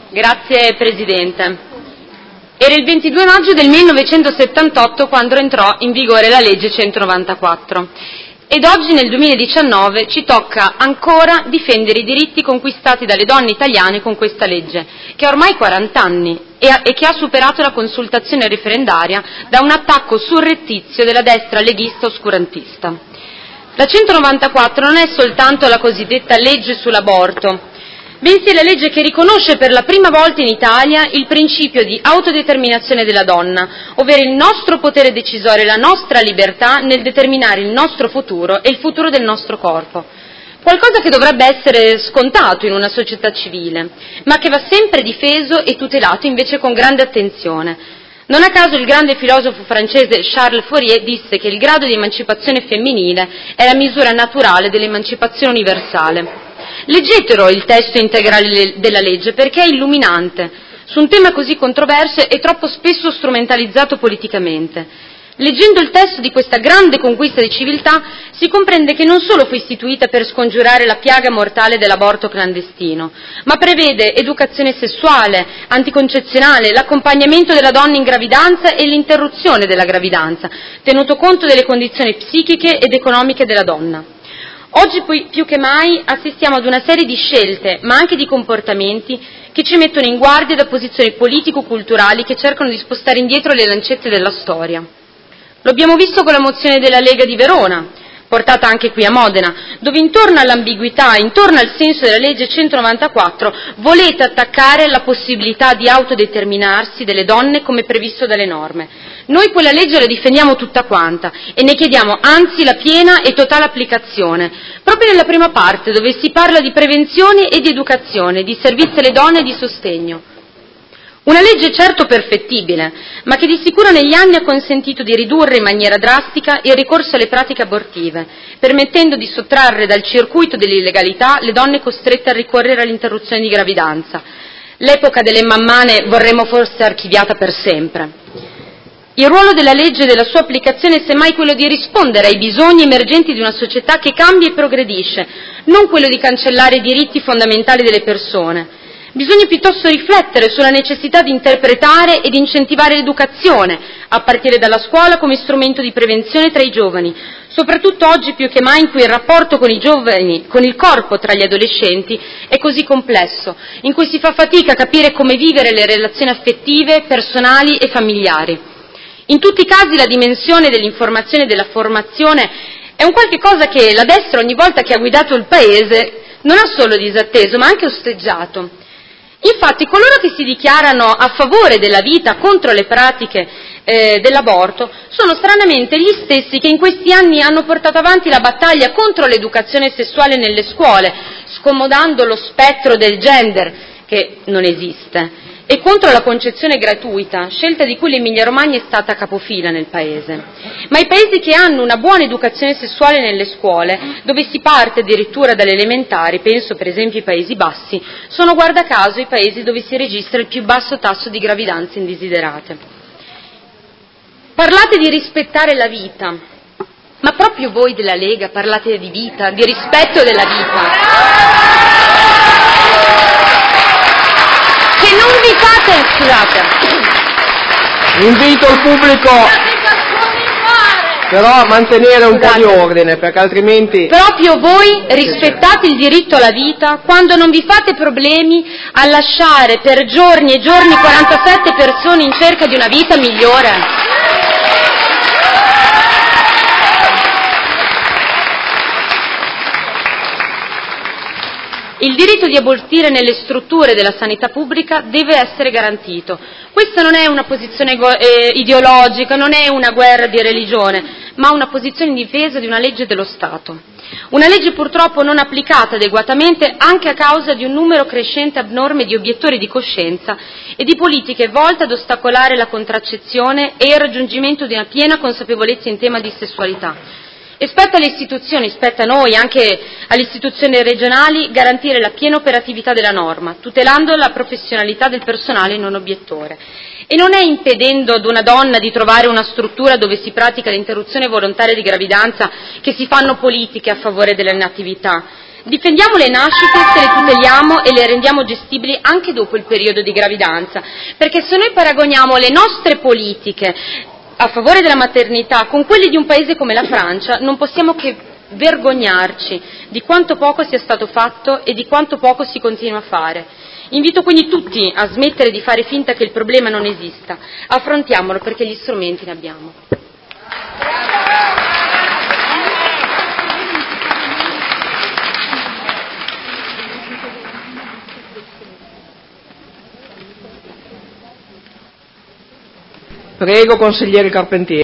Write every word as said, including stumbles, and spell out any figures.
Grazie Presidente. Era il ventidue maggio del millenovecentosettantotto quando entrò in vigore la legge centonovantaquattro ed oggi nel duemiladiciannove ci tocca ancora difendere i diritti conquistati dalle donne italiane con questa legge, che ha ormai quaranta anni e, ha, e che ha superato la consultazione referendaria da un attacco surrettizio della destra leghista oscurantista. La centonovantaquattro non è soltanto la cosiddetta legge sull'aborto, bensì la legge che riconosce per la prima volta in Italia il principio di autodeterminazione della donna, ovvero il nostro potere decisorio, la nostra libertà nel determinare il nostro futuro e il futuro del nostro corpo. Qualcosa che dovrebbe essere scontato in una società civile, ma che va sempre difeso e tutelato invece con grande attenzione. Non a caso il grande filosofo francese Charles Fourier disse che il grado di emancipazione femminile è la misura naturale dell'emancipazione universale. Leggetelo il testo integrale della legge perché è illuminante su un tema così controverso e troppo spesso strumentalizzato politicamente. Leggendo il testo di questa grande conquista di civiltà si comprende che non solo fu istituita per scongiurare la piaga mortale dell'aborto clandestino, ma prevede educazione sessuale, anticoncezionale, l'accompagnamento della donna in gravidanza e l'interruzione della gravidanza, tenuto conto delle condizioni psichiche ed economiche della donna. Oggi più che mai assistiamo ad una serie di scelte, ma anche di comportamenti, che ci mettono in guardia da posizioni politico-culturali che cercano di spostare indietro le lancette della storia. Lo abbiamo visto con la mozione della Lega di Verona, portata anche qui a Modena, dove intorno all'ambiguità, intorno al senso della legge centonovantaquattro, volete attaccare la possibilità di autodeterminarsi delle donne come previsto dalle norme. Noi quella legge la difendiamo tutta quanta e ne chiediamo anzi la piena e totale applicazione, proprio nella prima parte dove si parla di prevenzione e di educazione, di servizi alle donne e di sostegno. Una legge certo perfettibile, ma che di sicuro negli anni ha consentito di ridurre in maniera drastica il ricorso alle pratiche abortive, permettendo di sottrarre dal circuito dell'illegalità le donne costrette a ricorrere all'interruzione di gravidanza. L'epoca delle mammane vorremmo fosse archiviata per sempre. Il ruolo della legge e della sua applicazione è semmai quello di rispondere ai bisogni emergenti di una società che cambia e progredisce, non quello di cancellare i diritti fondamentali delle persone. Bisogna piuttosto riflettere sulla necessità di interpretare ed incentivare l'educazione, a partire dalla scuola come strumento di prevenzione tra i giovani, soprattutto oggi più che mai in cui il rapporto con i giovani, con il corpo tra gli adolescenti è così complesso, in cui si fa fatica a capire come vivere le relazioni affettive, personali e familiari. In tutti i casi la dimensione dell'informazione e della formazione è un qualche cosa che la destra ogni volta che ha guidato il Paese non ha solo disatteso ma anche osteggiato. Infatti coloro che si dichiarano a favore della vita contro le pratiche eh, dell'aborto sono stranamente gli stessi che in questi anni hanno portato avanti la battaglia contro l'educazione sessuale nelle scuole, scomodando lo spettro del gender, che non esiste, e contro la concezione gratuita, scelta di cui l'Emilia-Romagna è stata capofila nel Paese. Ma i paesi che hanno una buona educazione sessuale nelle scuole, dove si parte addirittura dalle elementari, penso per esempio ai Paesi Bassi, sono guarda caso i paesi dove si registra il più basso tasso di gravidanze indesiderate. Parlate di rispettare la vita, ma proprio voi della Lega parlate di vita, di rispetto della vita. Che non vi fate, scusate. Invito il pubblico però a mantenere un scusate. po' di ordine, perché altrimenti... Proprio voi rispettate il diritto alla vita quando non vi fate problemi a lasciare per giorni e giorni quarantasette persone in cerca di una vita migliore. Il diritto di abortire nelle strutture della sanità pubblica deve essere garantito. Questa non è una posizione eh, ideologica, non è una guerra di religione, ma una posizione in difesa di una legge dello Stato. Una legge purtroppo non applicata adeguatamente anche a causa di un numero crescente abnorme di obiettori di coscienza e di politiche volte ad ostacolare la contraccezione e il raggiungimento di una piena consapevolezza in tema di sessualità. E spetta alle istituzioni, spetta a noi, anche alle istituzioni regionali, garantire la piena operatività della norma, tutelando la professionalità del personale non obiettore. E non è impedendo ad una donna di trovare una struttura dove si pratica l'interruzione volontaria di gravidanza che si fanno politiche a favore della natività. Difendiamo le nascite se le tuteliamo e le rendiamo gestibili anche dopo il periodo di gravidanza, perché se noi paragoniamo le nostre politiche a favore della maternità con quelle di un paese come la Francia, non possiamo che vergognarci di quanto poco sia stato fatto e di quanto poco si continua a fare. Invito quindi tutti a smettere di fare finta che il problema non esista, affrontiamolo perché gli strumenti ne abbiamo. Prego, consigliere Carpentier.